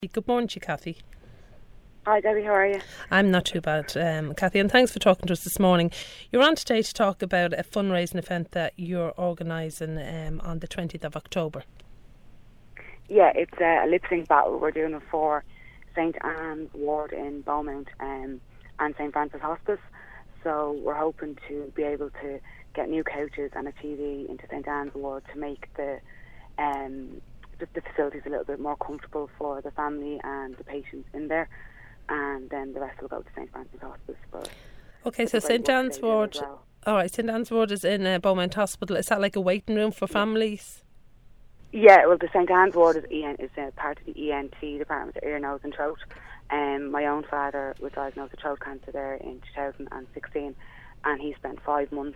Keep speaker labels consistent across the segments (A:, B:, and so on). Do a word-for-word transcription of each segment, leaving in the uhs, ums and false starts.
A: Good morning to you, Kathy.
B: Hi Debbie, how are you?
A: I'm not too bad, um, Kathy, and thanks for talking to us this morning. You're on today to talk about a fundraising event that you're organising um, on the twentieth of October.
B: Yeah, it's a lip sync battle. We're doing it for Saint Anne's Ward in Beaumont um, and Saint Francis Hospice. So we're hoping to be able to get new couches and a T V into Saint Anne's Ward to make the um, just the facilities a little bit more comfortable for the family and the patients in there. And then the rest will go to Saint Francis Hospice. For,
A: okay,
B: for
A: so Saint Anne's Ward, well. all right, Saint Anne's Ward is in uh, Beaumont Hospital. Is that like a waiting room for families?
B: Yeah, well, the Saint Anne's Ward is, E N, is uh, part of the E N T department, ear, nose and throat. Um, my own father was diagnosed with throat cancer there in two thousand sixteen, and he spent five months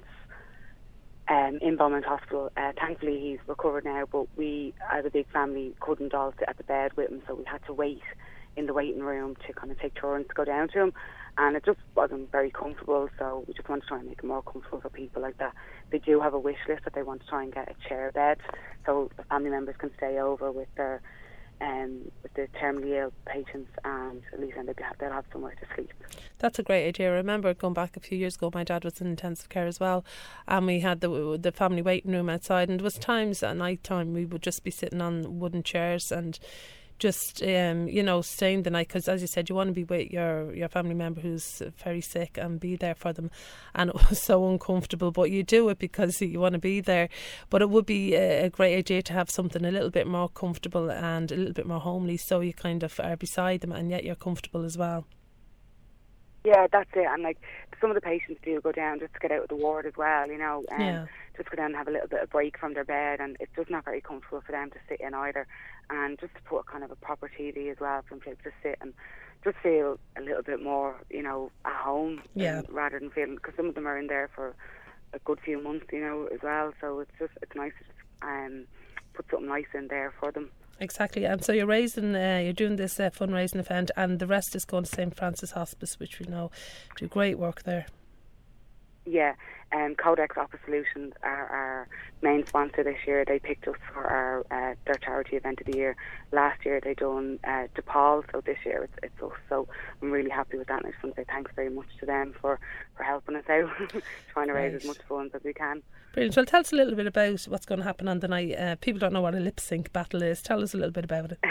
B: um, in Beaumont Hospital. Uh, thankfully, he's recovered now, but we, as a big family, couldn't all sit at the bed with him, so we had to wait in the waiting room to kind of take turns to go down to him, and it just wasn't very comfortable, so we just want to try and make it more comfortable for people like that. They do have a wish list that they want to try and get a chair bed so the family members can stay over with their um, with the terminally ill patients, and at least then they'll have somewhere to sleep.
A: That's a great idea. I remember going back a few years ago, my dad was in intensive care as well, and we had the the family waiting room outside, and there was times at night time we would just be sitting on wooden chairs and just um, you know, staying the night, because as you said, you want to be with your, your family member who's very sick and be there for them, and it was so uncomfortable, but you do it because you want to be there. But it would be a, a great idea to have something a little bit more comfortable and a little bit more homely, so you kind of are beside them and yet you're comfortable as well.
B: Yeah, that's it. And like some of the patients do go down just to get out of the ward as well, you know, and
A: yeah.
B: just go down and have a little bit of break from their bed, and it's just not very comfortable for them to sit in either. And just to put kind of a proper T V as well for them to, to sit and just feel a little bit more, you know, at home,
A: yeah.
B: um, rather than feeling, because some of them are in there for a good few months, you know, as well. So it's just it's nice to just, um, put something nice in there for them.
A: Exactly, and so you're raising, uh, you're doing this uh, fundraising event, and the rest is going to Saint Francis Hospice, which we know do great work there.
B: Yeah, um, Codex Office Solutions are our main sponsor this year. They picked us for our uh, their charity event of the year. Last year they done uh, DePaul, so this year it's, it's us. So I'm really happy with that, and I just want to say thanks very much to them for, for helping us out, trying to raise right. as much funds as we can.
A: Brilliant. Well, tell us a little bit about what's going to happen on the night. Uh, people don't know what a lip sync battle is. Tell us a little bit about it.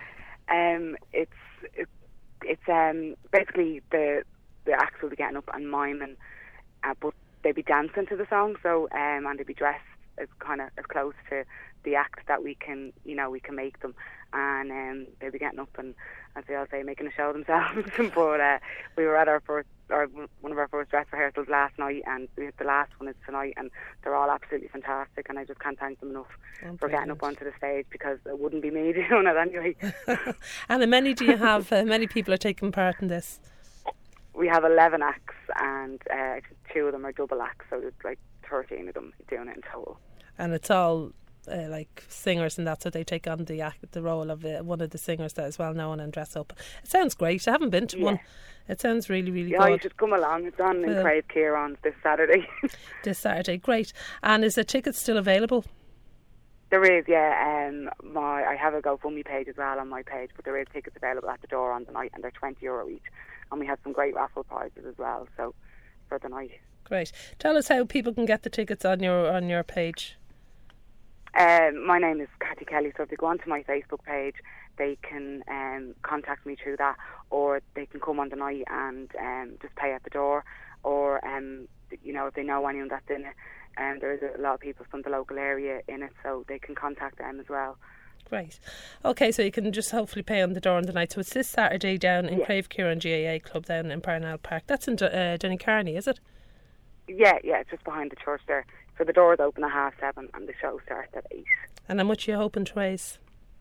B: um, it's it, it's um basically the the acts will be getting up and miming. Uh, but they'd be dancing to the song, so um, and they'd be dressed as kind of as close to the act that we can, you know, we can make them, and um, they'd be getting up and, as they all say, making a show themselves. But uh, we were at our first, or one of our first dress rehearsals last night, and the last one is tonight, and they're all absolutely fantastic, and I just can't thank them enough oh, for getting up onto the stage, because it wouldn't be me doing it anyway.
A: And how many do you have? How many people are taking part in this?
B: We have eleven acts, and uh, two of them are double acts, so there's like thirteen of them doing it in total.
A: And it's all uh, like singers and that, so they take on the act, the role of uh, one of the singers that is well known and dress up. It sounds great. I haven't been to yeah. one. It sounds really, really
B: yeah,
A: good.
B: Yeah, you should come along. It's on in Crave Kieran this Saturday.
A: This Saturday, great. And is the tickets still available?
B: There is, yeah. Um, my I have a GoFundMe page as well on my page, but there is tickets available at the door on the night, and they're twenty euro each. And we have some great raffle prizes as well, so for the night.
A: Great. Tell us how people can get the tickets on your on your page.
B: Um, my name is Kathy Kelly, so if they go onto my Facebook page, they can um, contact me through that, or they can come on the night and um, just pay at the door, or um, you know, if they know anyone that's in it, and um, there's a lot of people from the local area in it, so they can contact them as well.
A: Great. Okay, so you can just hopefully pay on the door on the night. So it's this Saturday down in yeah. Crave Kieran G A A Club down in Parnell Park. That's in uh, Dooneycarney, is it?
B: Yeah, yeah, it's just behind the church there. So the doors open at half seven and the show starts at eight.
A: And how much are you hoping to raise?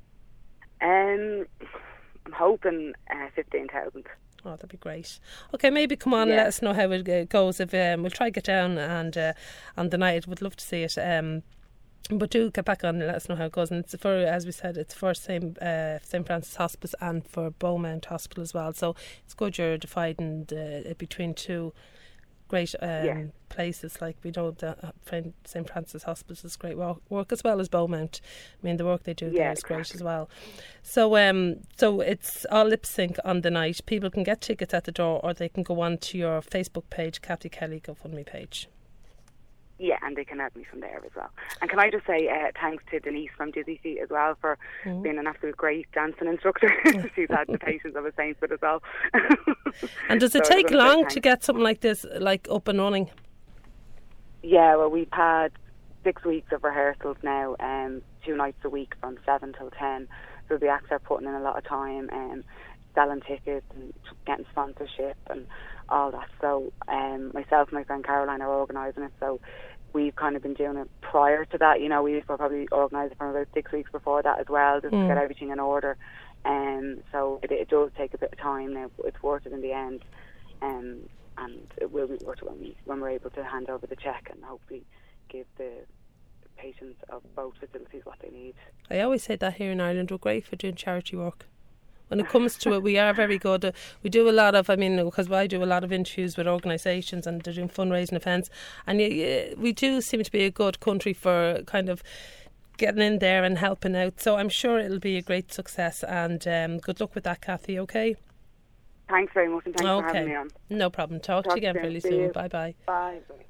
B: Um, I'm hoping uh, fifteen thousand.
A: Oh, that'd be great. Okay, maybe come on, yeah. and let us know how it goes. If um, we'll try to get down and uh, on the night, would love to see it. Um, But do get back on and let us know how it goes. And it's for, as we said, it's for Saint Uh, Saint Francis Hospice and for Beaumont Hospital as well. So it's good you're dividing uh, between two great um,
B: Yeah.
A: places, like we know the Saint Francis Hospice is great work, work as well as Beaumont. I mean, the work they do
B: Yeah,
A: there is great
B: exactly.
A: as well. So um, so it's all lip sync on the night. People can get tickets at the door, or they can go on to your Facebook page, Kathy Kelly GoFundMe page.
B: Yeah, and they can add me from there as well. And can I just say uh, thanks to Denise from Dizzy Feet as well for mm. being an absolute great dancing instructor. She's had the patience of a saint with as well.
A: And does it so take long to get something like this like up and running?
B: Yeah, well, we've had six weeks of rehearsals now, um, two nights a week from seven till ten. So the acts are putting in a lot of time, um, selling tickets and getting sponsorship and all that. So um, myself and my friend Caroline are organising it. So we've kind of been doing it prior to that. You know, we were probably organising for about six weeks before that as well, just mm. to get everything in order. Um, so it, it does take a bit of time now, but it's worth it in the end. Um, and it will be worth it when, we, when we're able to hand over the cheque and hopefully give the patients of both facilities what they need.
A: I always say that here in Ireland, we're great for doing charity work. When it comes to it, we are very good. Uh, we do a lot of, I mean, because I do a lot of interviews with organisations and they're doing fundraising events, and uh, we do seem to be a good country for kind of getting in there and helping out. So I'm sure it'll be a great success, and um, good luck with that, Kathy, okay?
B: Thanks very much, and thanks
A: okay.
B: for having me on.
A: No problem. Talk, Talk to you again fairly soon. Bye-bye.
B: Bye. Bye.